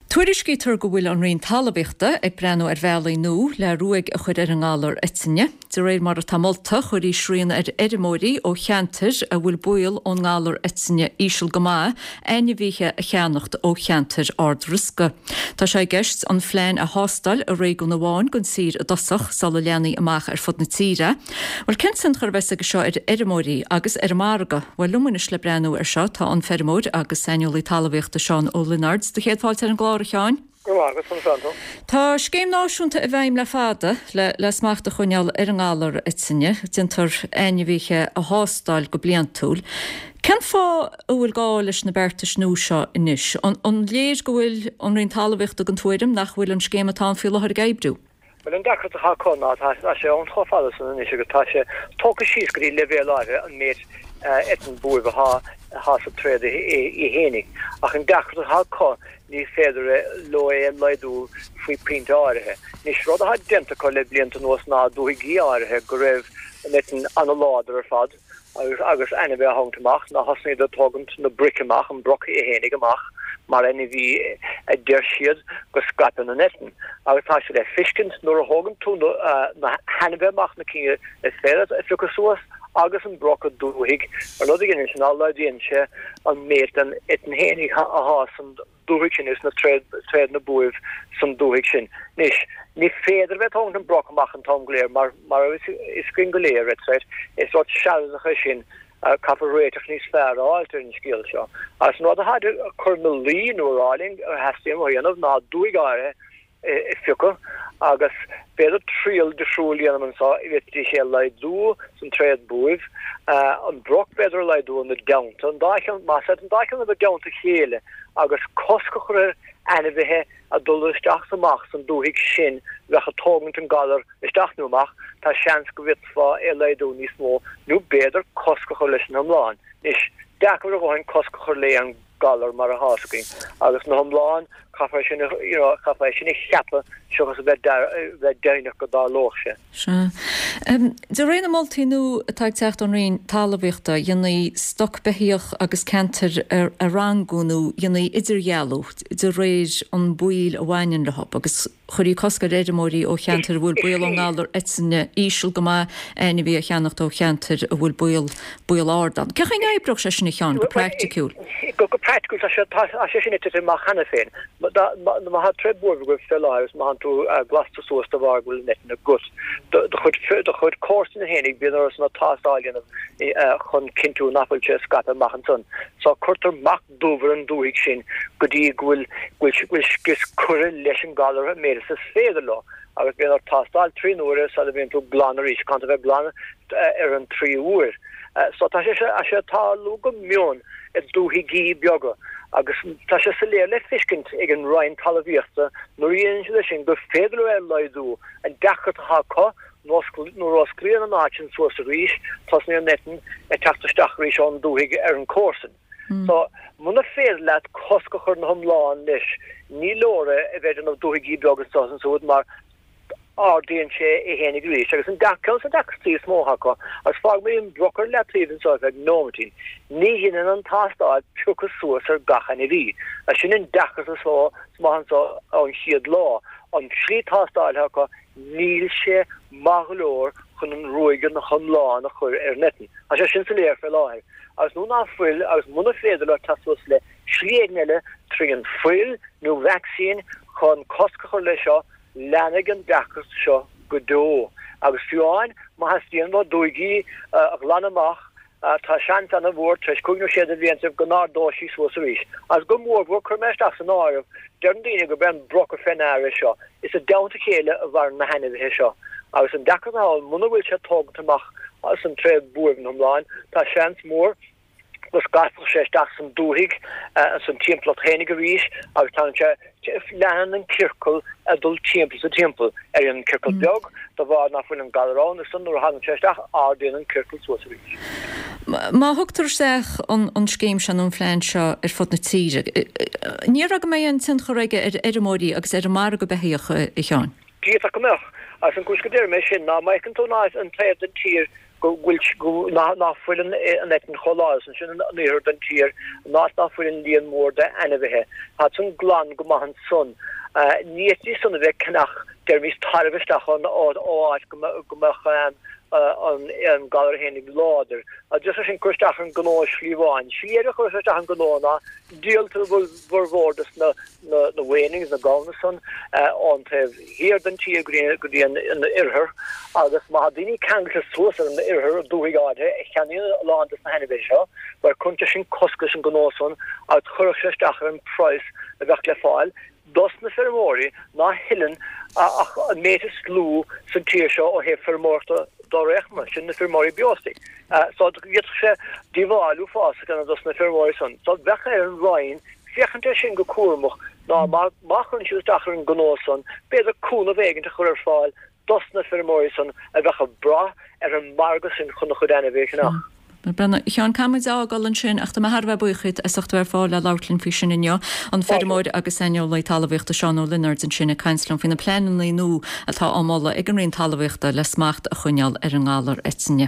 Tuairiscítar go bhfuil an rion talabhachta ag brenn bhealaí nó le ruaig a chud ar an gálar itine. De réir mar a tamolta chuirí sríanna ar Edimóirí ó cheantar a bhfuil buil ón gálar itine ísisiil go maith aine bhíthe a cheannacht ó cheantar ard risca. Tá sé gceist an phléin a hástal a réig na bháin gon sir a dosach sal a leanaí amach ar fud na tíre. Bhil cinsan churbheasa go seo ar Edimóirí agus ar Marga, bhfuil lumanis le brenn ar seo tá an fermóid agus seinolí talabhachta Seán Ó Linards de chéadháilte an glár Seán. Tá scéim náisiúnta a bheim le fada le smachta chuneal ar an gálar itine, dintar aine bhíthe a hástáil go bliantúil. Cean fá bhfuil gá leis na berta snú seo inis? An léir go bhfuil an rion talabhachta an tuairim nach bhfuil an scéim atá fiúla ar gaibbrú? Well an dachar a hácóná tá sé an choáda san inis go tá sé tóca síos go dtí levéaláire an méid etan búir a há sa tréad I hénig. Ach an dachar a hácó ní féidir lo leidú faoi print áirithe. Ní rud a denta có le blianta nuas ná dúigí áirithe go raibh netan an láidir ar fad agus aine bheith hangtamach na hasnaí a tógant na bricamach an brocha I hénig amach mar aine bhí deir siad go scrapan an netan. Agus tá sé le fiskint nuair a hágan tú na hanabheach na cinge is féad a fiúcha suas agus an brocha dúigh ar nó gin is an álaidíonn sé an méid an etan hénig a hás an dúigh sin is na tréad na buibh san dúigh sin. Nis ní féidir bheith an brochamach an tom léir mar is crin go léir is rud seacha sin cafa réiteach níos fearr áiltar an scíal seo. As nó a had chur lí nóráling ar heistíim ó dhéanamh ná dúigh áire I fiúcha agus beidir tríal de srúlíanam an sá I bhí sé leidú san tréad buibh an broch beidir leidú an na daunta an daichan a daunta chéile agus cosca chur aine bheitthe a dul isteach amach san dúigh sin bheitcha tógant an galar isteach nuach tá seans go bhit fá leidú níos mó nó beidir cosca chur leis an hamláin. Nis dechar a bháin cosca chur lé an galar mar a háscain agus na hamláin cafa sin cheappa segus a bheith déinech go dá lochse. De réna moltínú atá techt an rion talabhachta dhéanaí stoc beíoch agus cantar ar a rangúnú dhéanaí idirghealú de réir an buil a bhhainin le hop agus chuirí cosca Edimóirí ó cheantar a bhfuil buil an gálar itine ísisiil go maith aine bhí a cheannacht ó cheantar a bhfuil buil ádan. Cechain éibreach sé sinna cheann go practicúil? Go practicúil sé sin it má chana féin. Ma ha tre búir go felláir má tú glasta suasta bhar bhfuil net na gut. De chud cósin na hénig bí ar na tááilin chun cinú napailte scape machchan son. Sá chutar mac dúbhar an dúigh sin go dtí bhfuil gus cura leis an galar mé is féidir lá agus bí ar tááil 3 uair sa a bhíonn tú blanar ís canta bheith blana ar an 3 uair. So tá sé tá lú go mion is dúhigí beaga agus tá sé sa léir le fiskint ag an roiin talabhíochta nó íon sin go féidir leidú an dechar a háá nó scrían an áin suas a ríis tas ní an netin teachtasteach ríis an dúigh ar an cósan. So muna féad leat cosca chur na hamláin leis ní lóra a bheith an dúigí beagas tá an súd mar ardíonn sé I hénig ríis agus an dechtíí smóthcha as fág mé an brochar letíomh an sáid nómatín. Ní hían an tástáid pucha suas ar gachan I rí. A sin an dechar a sá smáhan an siad lá an trí tástáid hacha níl sé maghlór chun an roiige na chamláin a chur ar netin. A sé sin sa léir fel láir. As nú ná fuil agus muna féidir le tasús le sríagneile trí an fuil nó vaccín chun cosca chur lei seo leannig an dechar seo go dó. Agus fiúáin má hastíon má dúigí a glanamach tá sean an a bhór treis cúgnú séad a bhíonn go ná dóisí suas a ríis. As go mór bhór chumeteach san áirih dean daine go ben brocha fenáire seo. Is a daunta chéile a bhar na hanamhe seo. Agus an dechar áil muna bhfuil sé tógantamach as an tréad buibh an hamláin tá seans mór go scafal sé deach san dúigh san timppla chénig a ríis agus tá lean an circul a dul timppla sa timppla ar an circul beag do bhá nach bhfuil an galarrán san nuair hagan séisteach ardíon an circul suas a ríis. Má thugtar seach an scéim se an phléin seo ar fud na tíre. Ní aga mé an tin choréige ar Edimóirí agus ar mar go beíocha I cheann. Díach go meach as an cúscadéir mé sin ná mai an tónáid an tréad an tír nachfuin netten cholásen sin neir den tier nachfuin líon mór de envehe hat sun glan go mahan sun nieti sun ve knach der mis tarvestach an gomach an galer hennig lader just sin kostach an gno slivain sliere kostach an gnona deelte vorvordes na wenings na gaunason on have here den tia green in the irher agus mahadini kan so in the irher doing god kan you land na hanbisha where kuntishin koskus an gnoson out churchstach an price a vekle file dosna fermori na hillen a meter slú san tíir og he fermorta dorechma sin na fermori biosti so get se divalu fas kan dosna fermori son so vecha an rein fechante sin go kurmoch na machen si dacher an gnoson beidir cool vegen te chur fáil dosna fermori son a vecha bra an margus in chun chodenne ve nach. Brenna Seán Camid á galan sin ach tá Harbh buchuid is sochtwer fáil le lautlinn fi sin inneo an fermóid agus enio le talhíocht a Seán Linnard an sinna Keinslum fin na pleannaí nó atá amála ag an rion talhíochta le smacht a chuneal ar an gálar etsinne.